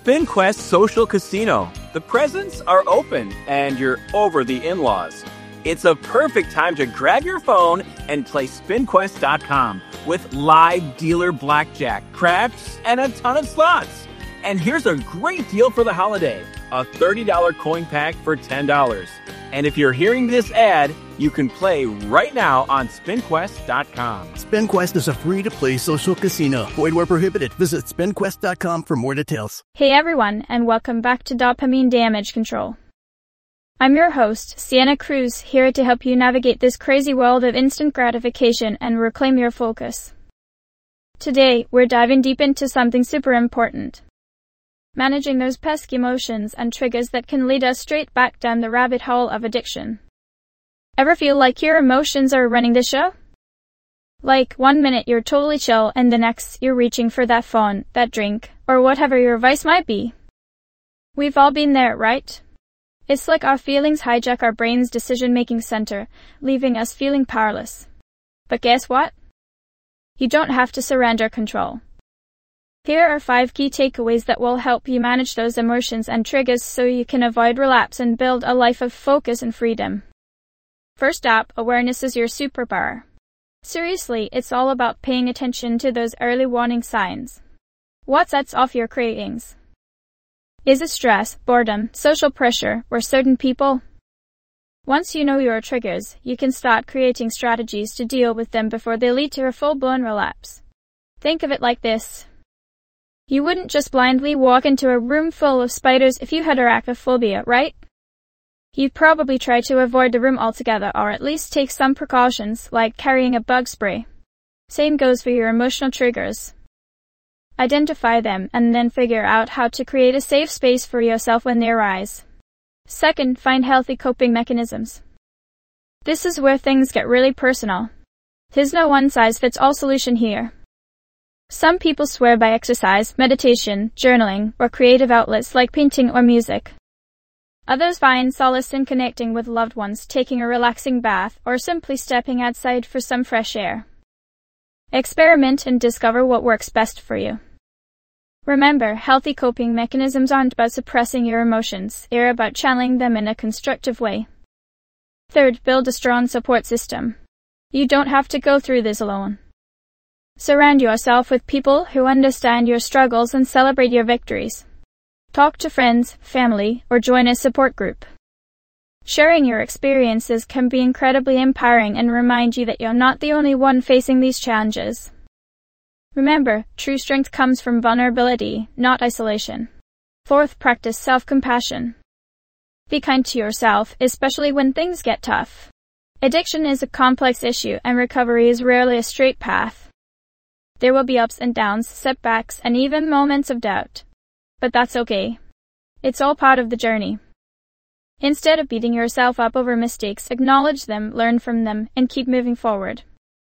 SpinQuest Social Casino. The presents are open and you're over the in-laws. It's a perfect time to grab your phone and play SpinQuest.com with live dealer blackjack, craps, and a ton of slots. And here's a great deal for the holiday. A $30 coin pack for $10. And if you're hearing this ad, you can play right now on SpinQuest.com. SpinQuest is a free-to-play social casino. Void where prohibited. Visit SpinQuest.com for more details. Hey everyone, and welcome back to Dopamine Damage Control. I'm your host, Sienna Cruz, here to help you navigate this crazy world of instant gratification and reclaim your focus. Today, we're diving deep into something super important. Managing those pesky emotions and triggers that can lead us straight back down the rabbit hole of addiction. Ever feel like your emotions are running the show? Like, 1 minute you're totally chill and the next you're reaching for that phone, that drink, or whatever your vice might be. We've all been there, right? It's like our feelings hijack our brain's decision-making center, leaving us feeling powerless. But guess what? You don't have to surrender control. Here are 5 key takeaways that will help you manage those emotions and triggers so you can avoid relapse and build a life of focus and freedom. First up, awareness is your superpower. Seriously, it's all about paying attention to those early warning signs. What sets off your cravings? Is it stress, boredom, social pressure, or certain people? Once you know your triggers, you can start creating strategies to deal with them before they lead to a full-blown relapse. Think of it like this. You wouldn't just blindly walk into a room full of spiders if you had arachnophobia, right? You'd probably try to avoid the room altogether or at least take some precautions like carrying a bug spray. Same goes for your emotional triggers. Identify them and then figure out how to create a safe space for yourself when they arise. Second, find healthy coping mechanisms. This is where things get really personal. There's no one-size-fits-all solution here. Some people swear by exercise, meditation, journaling, or creative outlets like painting or music. Others find solace in connecting with loved ones, taking a relaxing bath, or simply stepping outside for some fresh air. Experiment and discover what works best for you. Remember, healthy coping mechanisms aren't about suppressing your emotions, they're about channeling them in a constructive way. Third, build a strong support system. You don't have to go through this alone. Surround yourself with people who understand your struggles and celebrate your victories. Talk to friends, family, or join a support group. Sharing your experiences can be incredibly empowering and remind you that you're not the only one facing these challenges. Remember, true strength comes from vulnerability, not isolation. Fourth, practice self-compassion. Be kind to yourself, especially when things get tough. Addiction is a complex issue and recovery is rarely a straight path. There will be ups and downs, setbacks, and even moments of doubt. But that's okay. It's all part of the journey. Instead of beating yourself up over mistakes, acknowledge them, learn from them, and keep moving forward.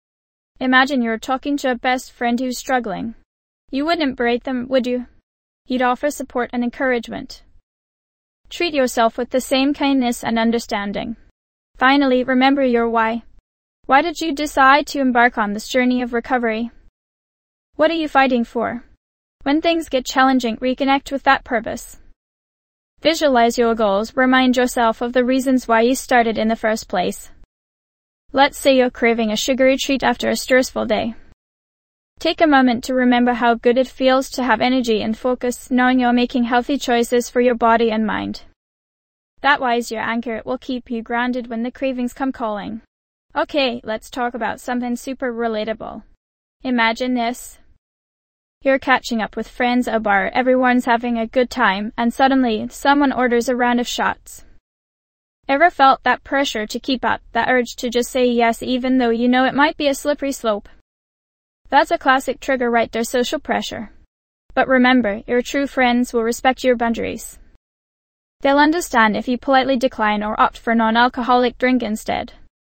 Imagine you're talking to a best friend who's struggling. You wouldn't berate them, would you? You'd offer support and encouragement. Treat yourself with the same kindness and understanding. Finally, remember your why. Why did you decide to embark on this journey of recovery? What are you fighting for? When things get challenging, reconnect with that purpose. Visualize your goals, remind yourself of the reasons why you started in the first place. Let's say you're craving a sugary treat after a stressful day. Take a moment to remember how good it feels to have energy and focus, knowing you're making healthy choices for your body and mind. That why is your anchor. It will keep you grounded when the cravings come calling. Okay, let's talk about something super relatable. Imagine this. You're catching up with friends at a bar, everyone's having a good time, and suddenly, someone orders a round of shots. Ever felt that pressure to keep up, that urge to just say yes even though you know it might be a slippery slope? That's a classic trigger right there, social pressure. But remember, your true friends will respect your boundaries. They'll understand if you politely decline or opt for a non-alcoholic drink instead.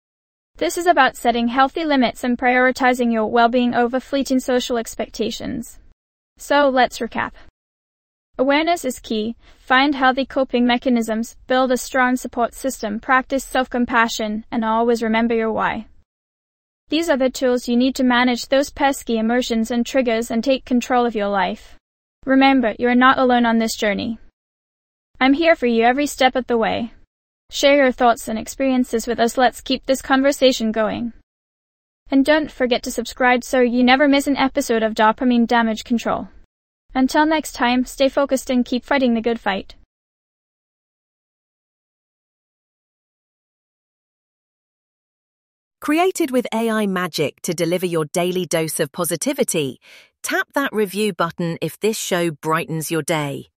This is about setting healthy limits and prioritizing your well-being over fleeting social expectations. So let's recap. Awareness is key. Find healthy coping mechanisms, build a strong support system, practice self-compassion, and always remember your why. These are the tools you need to manage those pesky emotions and triggers and take control of your life. Remember, you are not alone on this journey. I'm here for you every step of the way. Share your thoughts and experiences with us. Let's keep this conversation going. And don't forget to subscribe so you never miss an episode of Dopamine Damage Control. Until next time, stay focused and keep fighting the good fight. Created with AI magic to deliver your daily dose of positivity, tap that review button if this show brightens your day.